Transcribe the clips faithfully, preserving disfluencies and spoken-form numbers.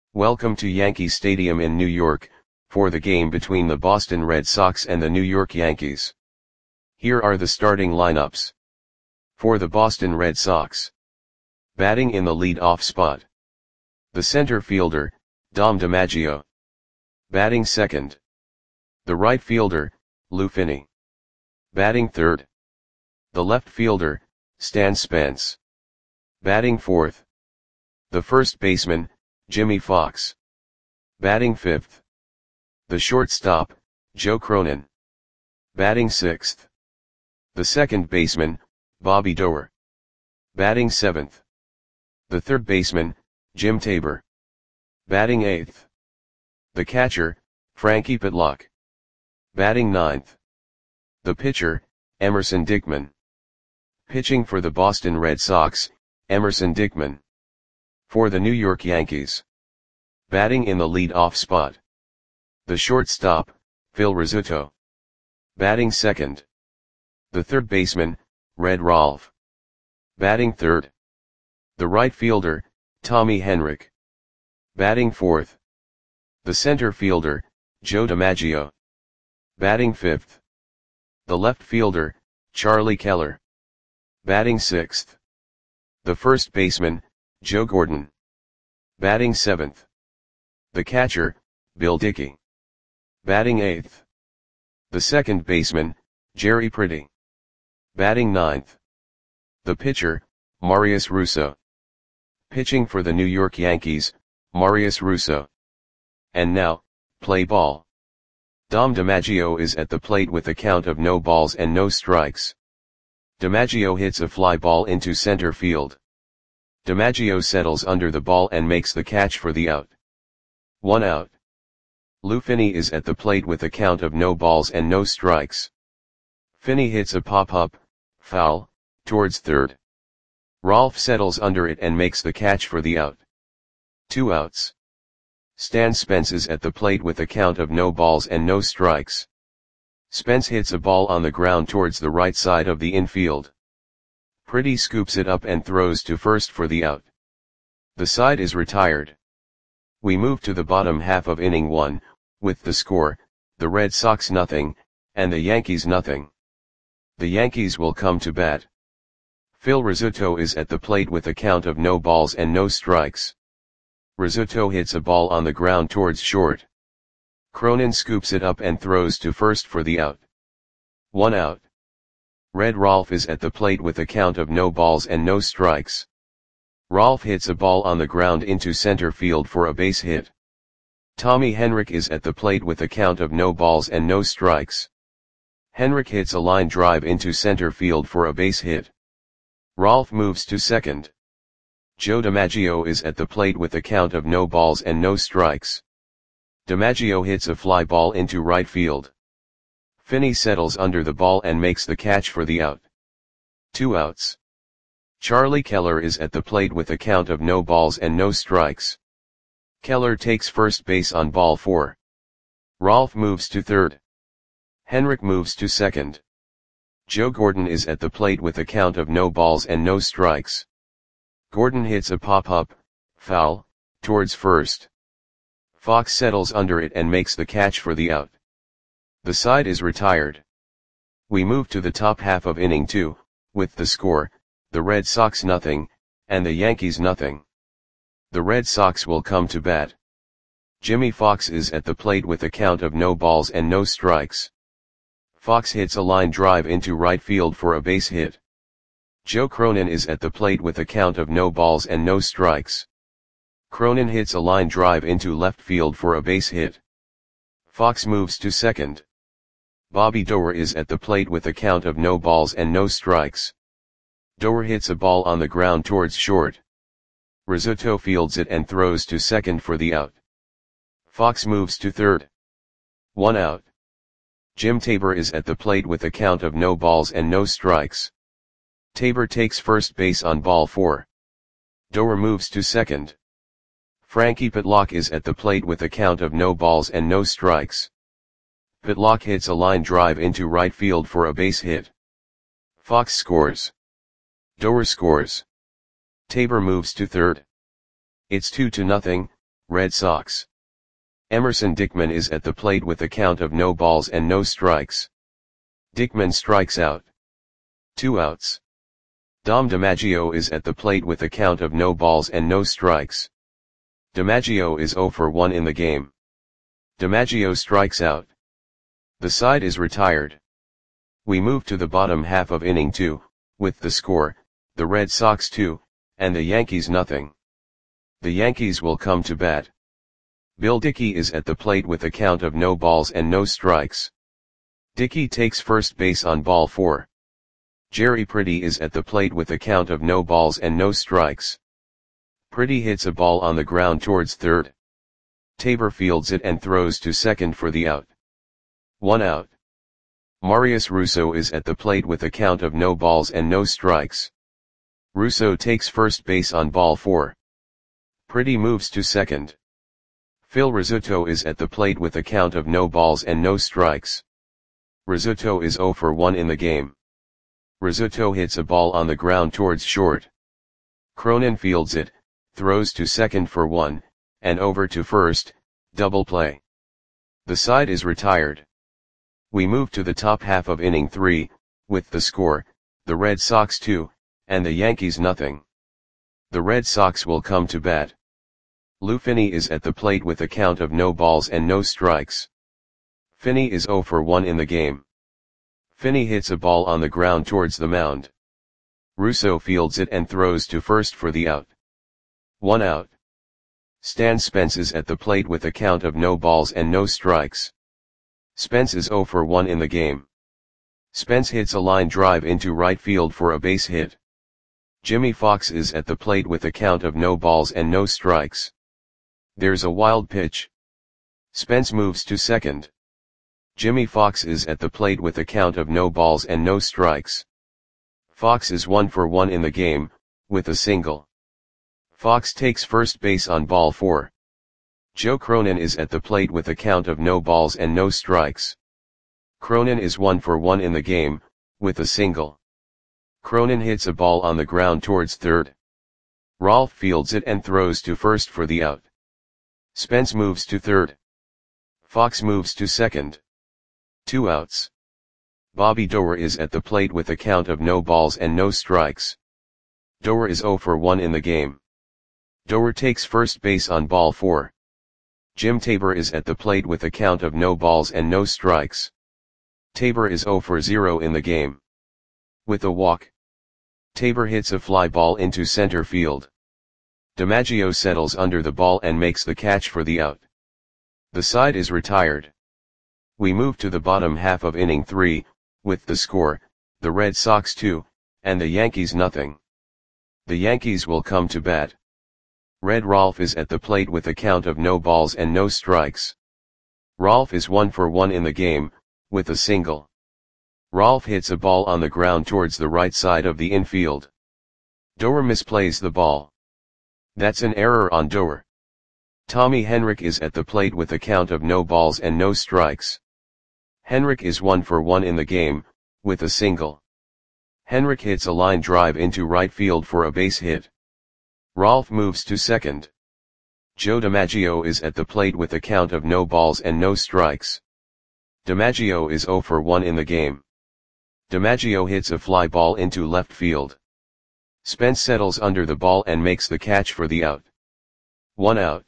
Welcome to Yankee Stadium in New York, for the game between the Boston Red Sox and the New York Yankees. Here are the starting lineups. For the Boston Red Sox. Batting in the lead-off spot. The center fielder, Dom DiMaggio. Batting second. The right fielder, Lou Finney. Batting third. The left fielder, Stan Spence. Batting fourth. The first baseman, Jimmie Foxx. Batting fifth. The shortstop, Joe Cronin. Batting sixth. The second baseman, Bobby Doerr. Batting seventh. The third baseman, Jim Tabor. Batting eighth. The catcher, Frankie Pitlock. Batting ninth. The pitcher, Emerson Dickman. Pitching for the Boston Red Sox, Emerson Dickman. For the New York Yankees. Batting in the lead-off spot. The shortstop, Phil Rizzuto. Batting second. The third baseman, Red Rolfe. Batting third. The right fielder, Tommy Henrich. Batting fourth. The center fielder, Joe DiMaggio. Batting fifth. The left fielder, Charlie Keller. Batting sixth. The first baseman, Joe Gordon. Batting seventh. The catcher, Bill Dickey. Batting eighth. The second baseman, Jerry Pretty. Batting ninth. The pitcher, Marius Russo. Pitching for the New York Yankees, Marius Russo. And now, play ball. Dom DiMaggio is at the plate with a count of no balls and no strikes. DiMaggio hits a fly ball into center field. DiMaggio settles under the ball and makes the catch for the out. One out. Lou Finney is at the plate with a count of no balls and no strikes. Finney hits a pop-up, foul, towards third. Rolfe settles under it and makes the catch for the out. Two outs. Stan Spence is at the plate with a count of no balls and no strikes. Spence hits a ball on the ground towards the right side of the infield. Pretty scoops it up and throws to first for the out. The side is retired. We move to the bottom half of inning one, with the score, the Red Sox nothing, and the Yankees nothing. The Yankees will come to bat. Phil Rizzuto is at the plate with a count of no balls and no strikes. Rizzuto hits a ball on the ground towards short. Cronin scoops it up and throws to first for the out. One out. Red Rolfe is at the plate with a count of no balls and no strikes. Rolfe hits a ball on the ground into center field for a base hit. Tommy Henrich is at the plate with a count of no balls and no strikes. Henrich hits a line drive into center field for a base hit. Rolfe moves to second. Joe DiMaggio is at the plate with a count of no balls and no strikes. DiMaggio hits a fly ball into right field. Finney settles under the ball and makes the catch for the out. Two outs. Charlie Keller is at the plate with a count of no balls and no strikes. Keller takes first base on ball four. Rolfe moves to third. Henrich moves to second. Joe Gordon is at the plate with a count of no balls and no strikes. Gordon hits a pop-up, foul, towards first. Foxx settles under it and makes the catch for the out. The side is retired. We move to the top half of inning two, with the score, the Red Sox nothing, and the Yankees nothing. The Red Sox will come to bat. Jimmie Foxx is at the plate with a count of no balls and no strikes. Foxx hits a line drive into right field for a base hit. Joe Cronin is at the plate with a count of no balls and no strikes. Cronin hits a line drive into left field for a base hit. Foxx moves to second. Bobby Doerr is at the plate with a count of no balls and no strikes. Doerr hits a ball on the ground towards short. Rizzuto fields it and throws to second for the out. Foxx moves to third. One out. Jim Tabor is at the plate with a count of no balls and no strikes. Tabor takes first base on ball four. Doerr moves to second. Frankie Pitlock is at the plate with a count of no balls and no strikes. Pitlock hits a line drive into right field for a base hit. Foxx scores. Doerr scores. Tabor moves to third. It's two to nothing, Red Sox. Emerson Dickman is at the plate with a count of no balls and no strikes. Dickman strikes out. Two outs. Dom DiMaggio is at the plate with a count of no balls and no strikes. DiMaggio is zero for one in the game. DiMaggio strikes out. The side is retired. We move to the bottom half of inning two, with the score, the Red Sox two, and the Yankees nothing. The Yankees will come to bat. Bill Dickey is at the plate with a count of no balls and no strikes. Dickey takes first base on ball four. Jerry Pretty is at the plate with a count of no balls and no strikes. Pretty hits a ball on the ground towards third. Tabor fields it and throws to second for the out. One out. Marius Russo is at the plate with a count of no balls and no strikes. Russo takes first base on ball four. Pretty moves to second. Phil Rizzuto is at the plate with a count of no balls and no strikes. Rizzuto is zero for one in the game. Rizzuto hits a ball on the ground towards short. Cronin fields it, throws to second for one, and over to first, double play. The side is retired. We move to the top half of inning three, with the score, the Red Sox two, and the Yankees nothing. The Red Sox will come to bat. Lou Finney is at the plate with a count of no balls and no strikes. Finney is zero for one in the game. Finney hits a ball on the ground towards the mound. Russo fields it and throws to first for the out. One out. Stan Spence is at the plate with a count of no balls and no strikes. Spence is zero for one in the game. Spence hits a line drive into right field for a base hit. Jimmy Fox is at the plate with a count of no balls and no strikes. There's a wild pitch. Spence moves to second. Jimmy Fox is at the plate with a count of no balls and no strikes. Fox is one for one in the game, with a single. Fox takes first base on ball four. Joe Cronin is at the plate with a count of no balls and no strikes. Cronin is one for one in the game, with a single. Cronin hits a ball on the ground towards third. Rolfe fields it and throws to first for the out. Spence moves to third. Fox moves to second. Two outs. Bobby Doerr is at the plate with a count of no balls and no strikes. Doerr is zero for one in the game. Doerr takes first base on ball four. Jim Tabor is at the plate with a count of no balls and no strikes. Tabor is zero for zero in the game. With a walk, Tabor hits a fly ball into center field. DiMaggio settles under the ball and makes the catch for the out. The side is retired. We move to the bottom half of inning three, with the score, the Red Sox two, and the Yankees nothing. The Yankees will come to bat. Red Rolfe is at the plate with a count of no balls and no strikes. Rolfe is one for one in the game, with a single. Rolfe hits a ball on the ground towards the right side of the infield. Doerr misplays the ball. That's an error on Doerr. Tommy Henrich is at the plate with a count of no balls and no strikes. Henrich is one for one in the game, with a single. Henrich hits a line drive into right field for a base hit. Rolfe moves to second. Joe DiMaggio is at the plate with a count of no balls and no strikes. DiMaggio is zero for one in the game. DiMaggio hits a fly ball into left field. Spence settles under the ball and makes the catch for the out. One out.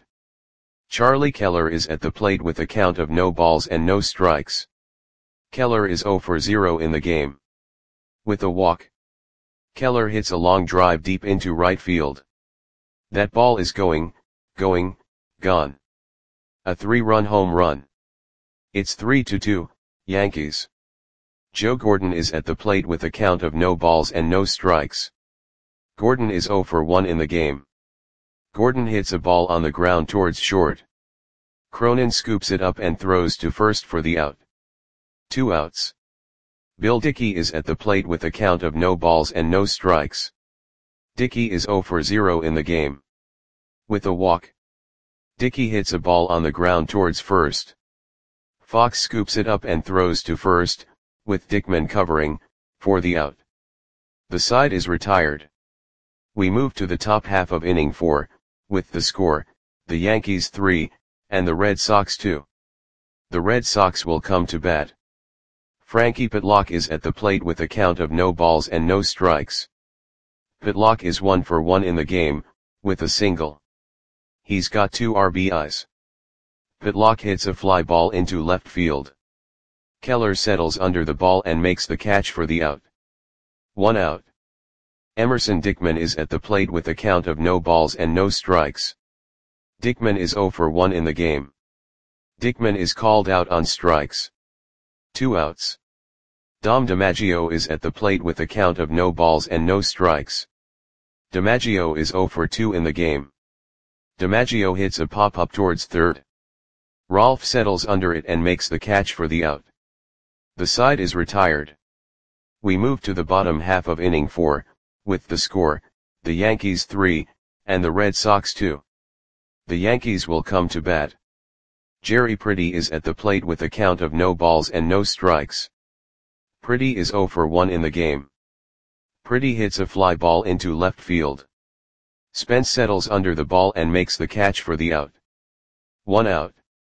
Charlie Keller is at the plate with a count of no balls and no strikes. Keller is zero for zero in the game. With a walk, Keller hits a long drive deep into right field. That ball is going, going, gone. A three-run home run. It's three to two, Yankees. Joe Gordon is at the plate with a count of no balls and no strikes. Gordon is zero for one in the game. Gordon hits a ball on the ground towards short. Cronin scoops it up and throws to first for the out. Two outs. Bill Dickey is at the plate with a count of no balls and no strikes. Dickey is zero for zero in the game. With a walk, Dickey hits a ball on the ground towards first. Fox scoops it up and throws to first, with Dickman covering, for the out. The side is retired. We move to the top half of inning four, with the score, the Yankees three, and the Red Sox two. The Red Sox will come to bat. Frankie Pitlock is at the plate with a count of no balls and no strikes. Pitlock is one for one in the game, with a single. He's got two R B Is. Pitlock hits a fly ball into left field. Keller settles under the ball and makes the catch for the out. One out. Emerson Dickman is at the plate with a count of no balls and no strikes. Dickman is zero for one in the game. Dickman is called out on strikes. Two outs. Dom DiMaggio is at the plate with a count of no balls and no strikes. DiMaggio is zero for two in the game. DiMaggio hits a pop-up towards third. Rolfe settles under it and makes the catch for the out. The side is retired. We move to the bottom half of inning four, with the score, the Yankees three, and the Red Sox two. The Yankees will come to bat. Jerry Pretty is at the plate with a count of no balls and no strikes. Pretty is zero for one in the game. Pretty hits a fly ball into left field. Spence settles under the ball and makes the catch for the out. One out.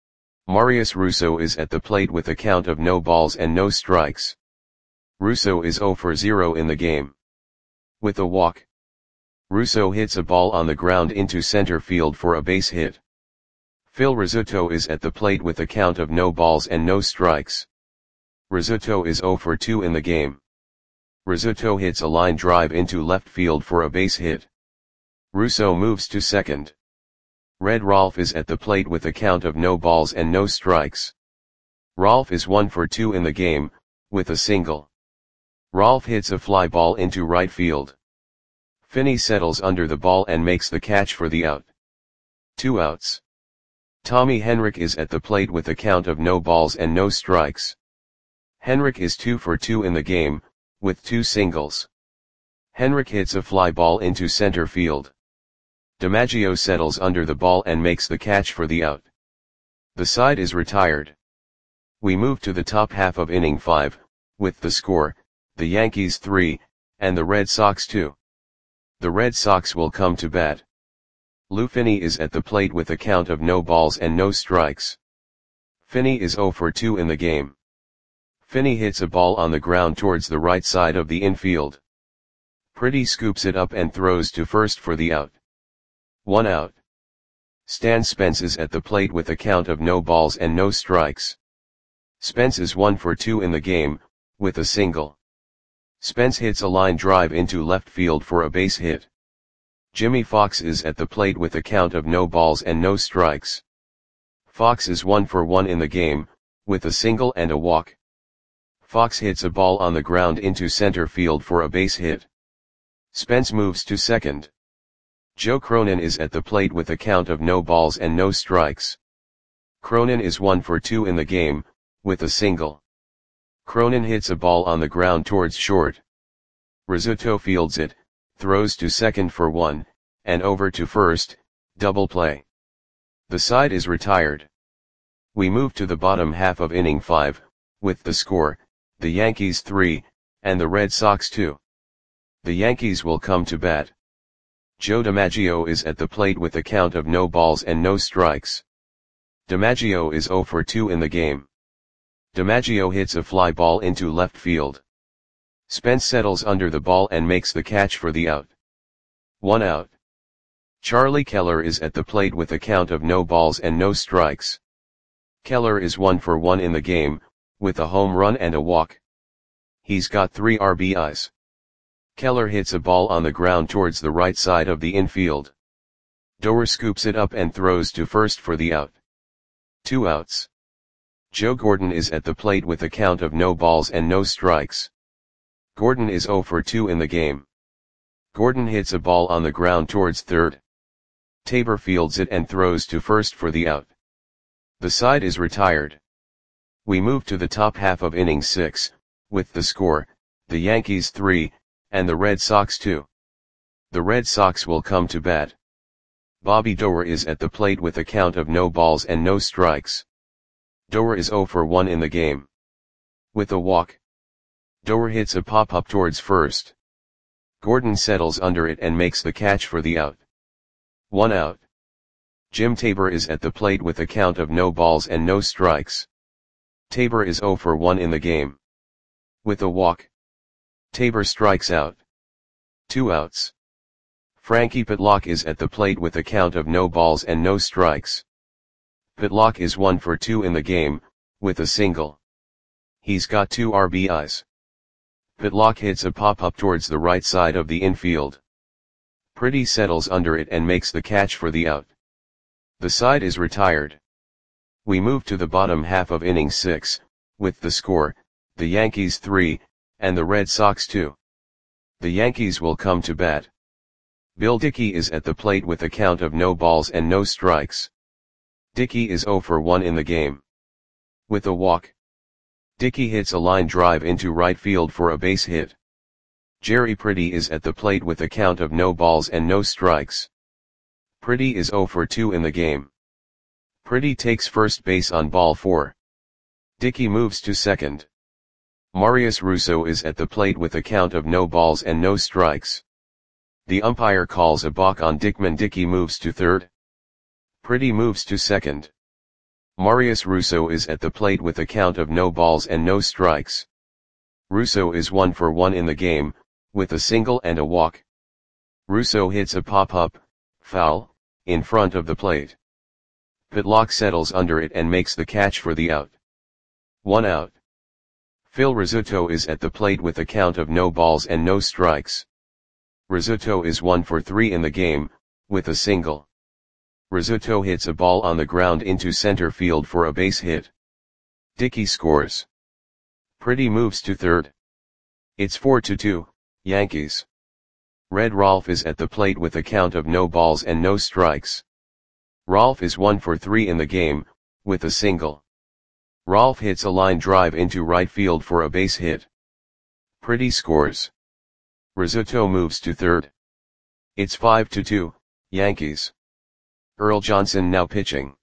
Marius Russo is at the plate with a count of no balls and no strikes. Russo is zero for zero in the game. With a walk. Russo hits a ball on the ground into center field for a base hit. Phil Rizzuto is at the plate with a count of no balls and no strikes. Rizzuto is zero for two in the game. Rizzuto hits a line drive into left field for a base hit. Russo moves to second. Red Rolfe is at the plate with a count of no balls and no strikes. Rolfe is one for two in the game, with a single. Rolfe hits a fly ball into right field. Finney settles under the ball and makes the catch for the out. Two outs. Tommy Henrich is at the plate with a count of no balls and no strikes. Henrich is two for two in the game, with two singles. Henrich hits a fly ball into center field. DiMaggio settles under the ball and makes the catch for the out. The side is retired. We move to the top half of inning five, with the score, the Yankees three, and the Red Sox two. The Red Sox will come to bat. Lou Finney is at the plate with a count of no balls and no strikes. Finney is zero for two in the game. Finney hits a ball on the ground towards the right side of the infield. Pretty scoops it up and throws to first for the out. One out. Stan Spence is at the plate with a count of no balls and no strikes. Spence is one for two in the game, with a single. Spence hits a line drive into left field for a base hit. Jimmy Fox is at the plate with a count of no balls and no strikes. Fox is one for one in the game, with a single and a walk. Fox hits a ball on the ground into center field for a base hit. Spence moves to second. Joe Cronin is at the plate with a count of no balls and no strikes. Cronin is one for two in the game, with a single. Cronin hits a ball on the ground towards short. Rizzuto fields it, throws to second for one, and over to first, double play. The side is retired. We move to the bottom half of inning five, with the score, the Yankees three, and the Red Sox two. The Yankees will come to bat. Joe DiMaggio is at the plate with a count of no balls and no strikes. DiMaggio is zero for two in the game. DiMaggio hits a fly ball into left field. Spence settles under the ball and makes the catch for the out. One out. Charlie Keller is at the plate with a count of no balls and no strikes. Keller is one for one in the game, with a home run and a walk. He's got three R B Is. Keller hits a ball on the ground towards the right side of the infield. Doer scoops it up and throws to first for the out. Two outs. Joe Gordon is at the plate with a count of no balls and no strikes. Gordon is zero for two in the game. Gordon hits a ball on the ground towards third. Tabor fields it and throws to first for the out. The side is retired. We move to the top half of inning six, with the score, the Yankees three, and the Red Sox two. The Red Sox will come to bat. Bobby Doer is at the plate with a count of no balls and no strikes. Doer is zero for one in the game. With a walk. Doer hits a pop-up towards first. Gordon settles under it and makes the catch for the out. One out. Jim Tabor is at the plate with a count of no balls and no strikes. Tabor is zero for one in the game. With a walk, Tabor strikes out. Two outs. Frankie Pitlock is at the plate with a count of no balls and no strikes. Pitlock is one for two in the game, with a single. He's got two R B Is. Pitlock hits a pop-up towards the right side of the infield. Pretty settles under it and makes the catch for the out. The side is retired. We move to the bottom half of inning six, with the score, the Yankees three, and the Red Sox two. The Yankees will come to bat. Bill Dickey is at the plate with a count of no balls and no strikes. Dickey is zero for one in the game. With a walk, Dickey hits a line drive into right field for a base hit. Jerry Pretty is at the plate with a count of no balls and no strikes. Pretty is zero for two in the game. Pretty takes first base on ball four. Dickey moves to second. Marius Russo is at the plate with a count of no balls and no strikes. The umpire calls a balk on Dickman. Dickey moves to third. Pretty moves to second. Marius Russo is at the plate with a count of no balls and no strikes. Russo is one for one in the game, with a single and a walk. Russo hits a pop-up, foul, in front of the plate. Pitlock settles under it and makes the catch for the out. One out. Phil Rizzuto is at the plate with a count of no balls and no strikes. Rizzuto is one for three in the game, with a single. Rizzuto hits a ball on the ground into center field for a base hit. Dickey scores. Pretty moves to third. It's four to two, Yankees. Red Rolf is at the plate with a count of no balls and no strikes. Rolf is one for three in the game, with a single. Rolf hits a line drive into right field for a base hit. Pretty scores. Rizzuto moves to third. It's five to two, Yankees. Earl Johnson now pitching.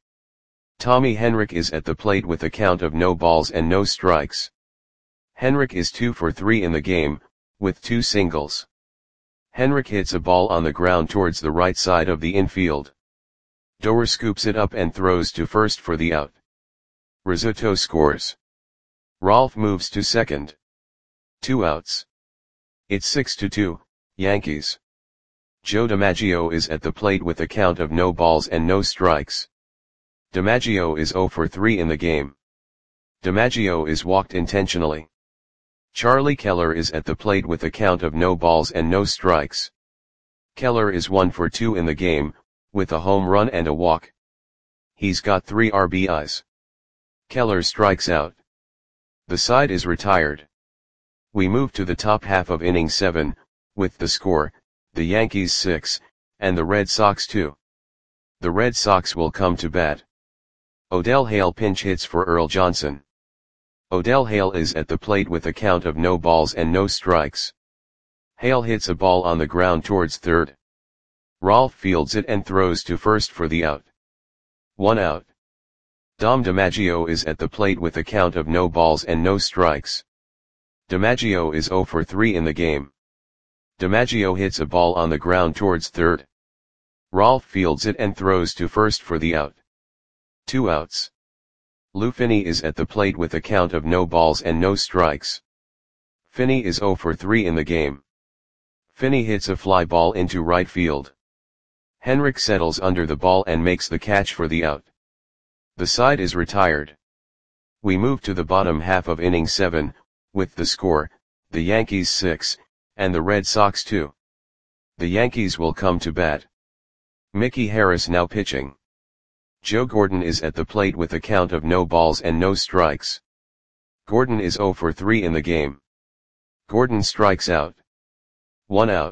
Tommy Henrich is at the plate with a count of no balls and no strikes. Henrich is two for three in the game, with two singles. Henrich hits a ball on the ground towards the right side of the infield. Doer scoops it up and throws to first for the out. Rizzuto scores. Rolf moves to second. Two outs. It's six to two, Yankees. Joe DiMaggio is at the plate with a count of no balls and no strikes. DiMaggio is zero for three in the game. DiMaggio is walked intentionally. Charlie Keller is at the plate with a count of no balls and no strikes. Keller is one for two in the game, with a home run and a walk. He's got three R B Is. Keller strikes out. The side is retired. We move to the top half of inning seven, with the score, the Yankees six, and the Red Sox two. The Red Sox will come to bat. Odell Hale pinch hits for Earl Johnson. Odell Hale is at the plate with a count of no balls and no strikes. Hale hits a ball on the ground towards third. Rolf fields it and throws to first for the out. One out. Dom DiMaggio is at the plate with a count of no balls and no strikes. DiMaggio is zero for three in the game. DiMaggio hits a ball on the ground towards third. Rolf fields it and throws to first for the out. Two outs. Lou Finney is at the plate with a count of no balls and no strikes. Finney is zero for three in the game. Finney hits a fly ball into right field. Henrich settles under the ball and makes the catch for the out. The side is retired. We move to the bottom half of inning seven, with the score, the Yankees six, and the Red Sox two. The Yankees will come to bat. Mickey Harris now pitching. Joe Gordon is at the plate with a count of no balls and no strikes. Gordon is zero for three in the game. Gordon strikes out. One out.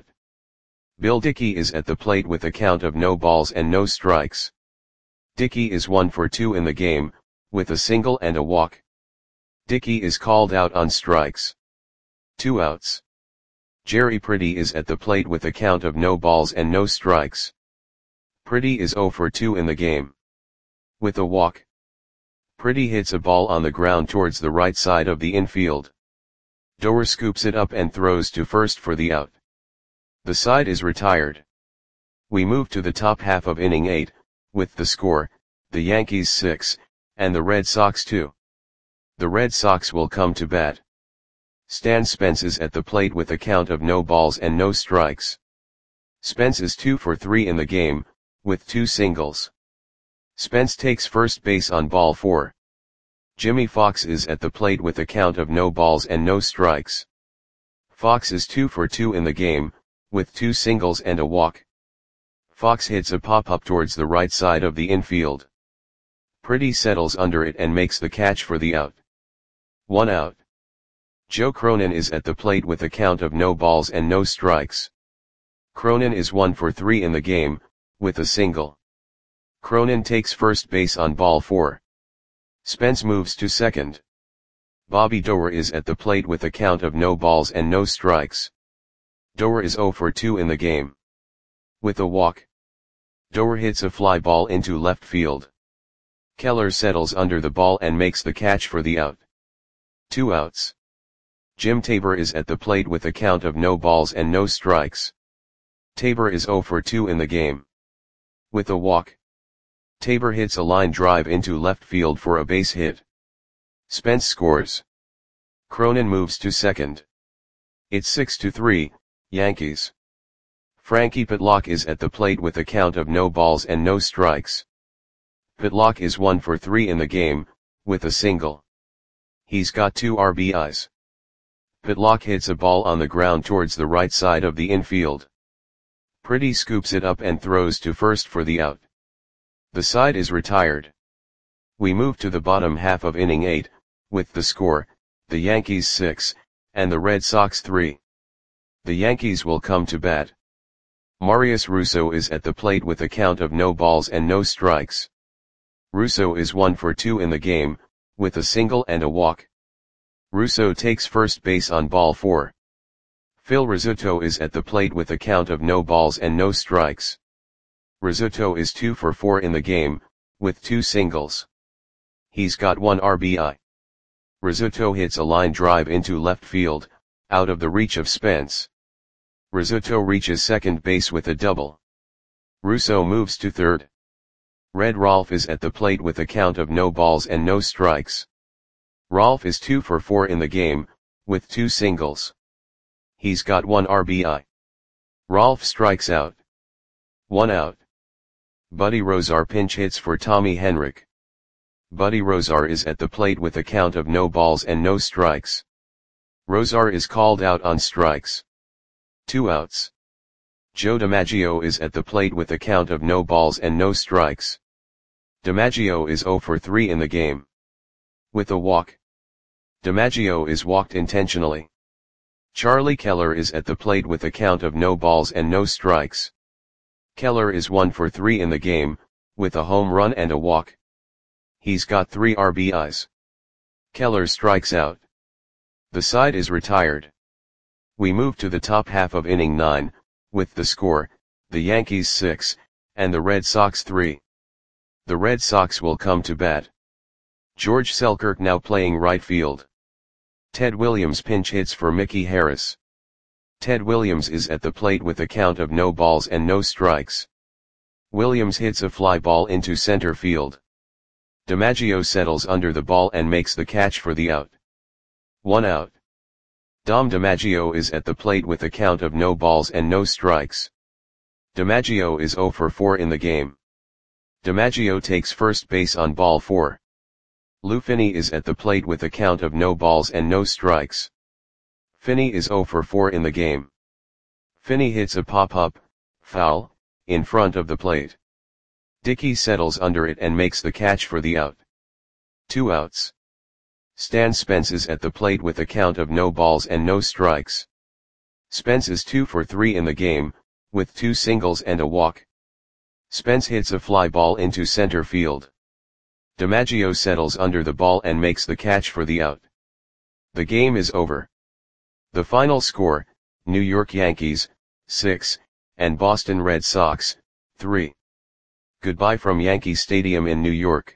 Bill Dickey is at the plate with a count of no balls and no strikes. Dickey is one for two in the game, with a single and a walk. Dickey is called out on strikes. Two outs. Jerry Pretty is at the plate with a count of no balls and no strikes. Pretty is zero for two in the game. With a walk. Pretty hits a ball on the ground towards the right side of the infield. Doer scoops it up and throws to first for the out. The side is retired. We move to the top half of inning eight, with the score, the Yankees six, and the Red Sox two. The Red Sox will come to bat. Stan Spence is at the plate with a count of no balls and no strikes. Spence is two for three in the game, with two singles. Spence takes first base on ball four. Jimmy Fox is at the plate with a count of no balls and no strikes. Fox is two for two in the game, with two singles and a walk. Fox hits a pop-up towards the right side of the infield. Pretty settles under it and makes the catch for the out. One out. Joe Cronin is at the plate with a count of no balls and no strikes. Cronin is one for three in the game, with a single. Cronin takes first base on ball four. Spence moves to second. Bobby Doerr is at the plate with a count of no balls and no strikes. Doerr is zero for two in the game. With a walk. Doerr hits a fly ball into left field. Keller settles under the ball and makes the catch for the out. Two outs. Jim Tabor is at the plate with a count of no balls and no strikes. Tabor is zero for two in the game. With a walk. Tabor hits a line drive into left field for a base hit. Spence scores. Cronin moves to second. It's six to three, Yankees. Frankie Pitlock is at the plate with a count of no balls and no strikes. Pitlock is one for three in the game, with a single. He's got two R B Is. Pitlock hits a ball on the ground towards the right side of the infield. Pretty scoops it up and throws to first for the out. The side is retired. We move to the bottom half of inning eight, with the score, the Yankees six, and the Red Sox three. The Yankees will come to bat. Marius Russo is at the plate with a count of no balls and no strikes. Russo is one for two in the game, with a single and a walk. Russo takes first base on ball four. Phil Rizzuto is at the plate with a count of no balls and no strikes. Rizzuto is two for four in the game, with two singles. He's got one R B I. Rizzuto hits a line drive into left field, out of the reach of Spence. Rizzuto reaches second base with a double. Russo moves to third. Red Rolfe is at the plate with a count of no balls and no strikes. Rolfe is two for four in the game, with two singles. He's got one R B I. Rolfe strikes out. One out. Buddy Rozar pinch hits for Tommy Henrich. Buddy Rozar is at the plate with a count of no balls and no strikes. Rozar is called out on strikes. Two outs. Joe DiMaggio is at the plate with a count of no balls and no strikes. DiMaggio is zero for three in the game. With a walk. DiMaggio is walked intentionally. Charlie Keller is at the plate with a count of no balls and no strikes. Keller is one for three in the game, with a home run and a walk. He's got three R B Is. Keller strikes out. The side is retired. We move to the top half of inning nine, with the score, the Yankees six, and the Red Sox three. The Red Sox will come to bat. George Selkirk now playing right field. Ted Williams pinch hits for Mickey Harris. Ted Williams is at the plate with a count of no balls and no strikes. Williams hits a fly ball into center field. DiMaggio settles under the ball and makes the catch for the out. One out. Dom DiMaggio is at the plate with a count of no balls and no strikes. DiMaggio is zero for four in the game. DiMaggio takes first base on ball four. Lou Finney is at the plate with a count of no balls and no strikes. Finney is zero for four in the game. Finney hits a pop-up, foul, in front of the plate. Dickey settles under it and makes the catch for the out. Two outs. Stan Spence is at the plate with a count of no balls and no strikes. Spence is two for three in the game, with two singles and a walk. Spence hits a fly ball into center field. DiMaggio settles under the ball and makes the catch for the out. The game is over. The final score, New York Yankees, six, and Boston Red Sox, three. Goodbye from Yankee Stadium in New York.